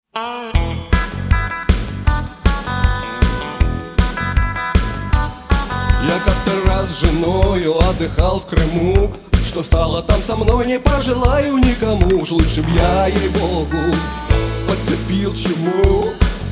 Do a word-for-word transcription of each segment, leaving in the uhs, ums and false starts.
Я как-то раз с женою отдыхал в Крыму. Что стало там со мной, не пожелаю никому. Уж лучше б я, ей-богу, подцепил чуму.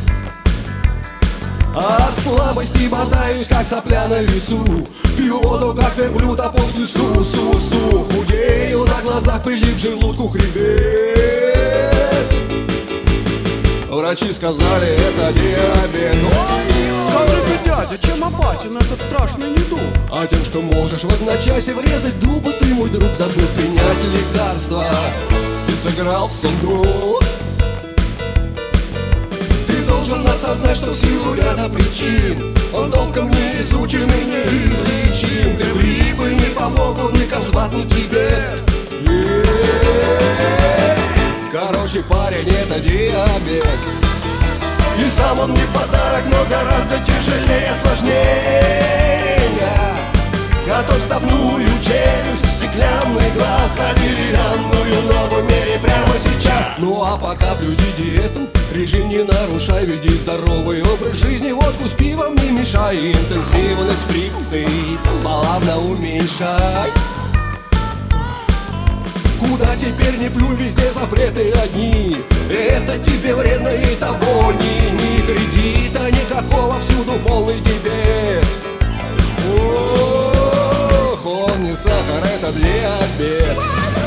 От слабости мотаюсь, как сопля на весу. Пью воду, как верблюд, а после су-су-су. Худею, на глазах прилип к желудку хребет. Врачи сказали, это диабет. Скажи-ка, дядя, чем опасен этот страшный недуг? А тем, что можешь в одночасье врезать дуба. Ты, мой друг, забыл принять лекарства и сыграл в сундук. Ты должен осознать, что в силу ряда причин он толком не изучен и неизлечим. Ты в липы не помогут ни Карлсбад, ни Тибет. Короче, парень, это диабет. И сам он не подарок, но гораздо тяжелее, сложнее. Готов вставную челюсть, стеклянный глаз, а деревянную ногу мере прямо сейчас. Ну а пока блюди диету, режим не нарушай, веди здоровый образ жизни. Водку с пивом не мешай, интенсивность фрикций плавно уменьшай. Куда теперь не плюнь, везде запреты одни. Это тебе вредно и того ни, ни кредита никакого, всюду полный дебет. Ох, он не сахар, это диабет.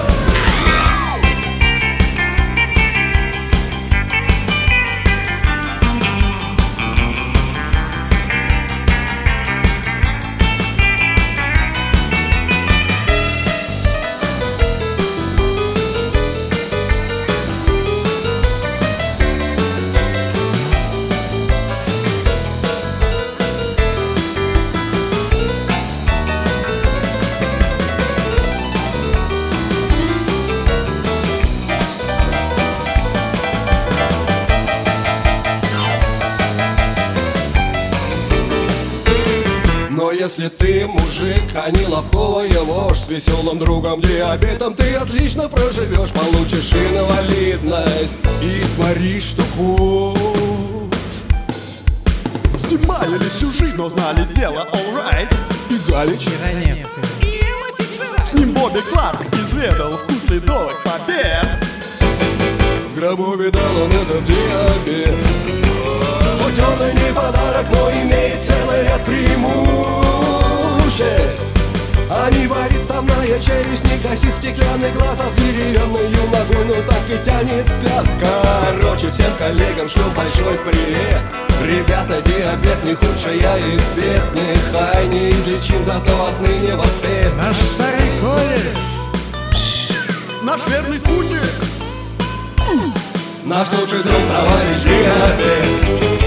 Но если ты мужик, а не лобковая вошь, с веселым другом диабетом ты отлично проживешь. Получишь инвалидность и творишь, что хочешь. Снимали всю жизнь, но знали дело, alright. И Галич С ним Бобби Кларк изведал вкус ледовых побед. в гробу видал он этот диабет. Хоть он и не подарок, но имеет целый ряд преимуществ. А не болит ставная челюсть, не косит стеклянный глаз, а с деревянной ногой, ну так и тянет пляс. Короче, всем коллегам шлю большой привет. Ребята, диабет не худшая из бед. Нехай неизлечим, зато отныне воспет. Наш старый колледж, наш верный спутник, наш лучший друг, товарищ диабет.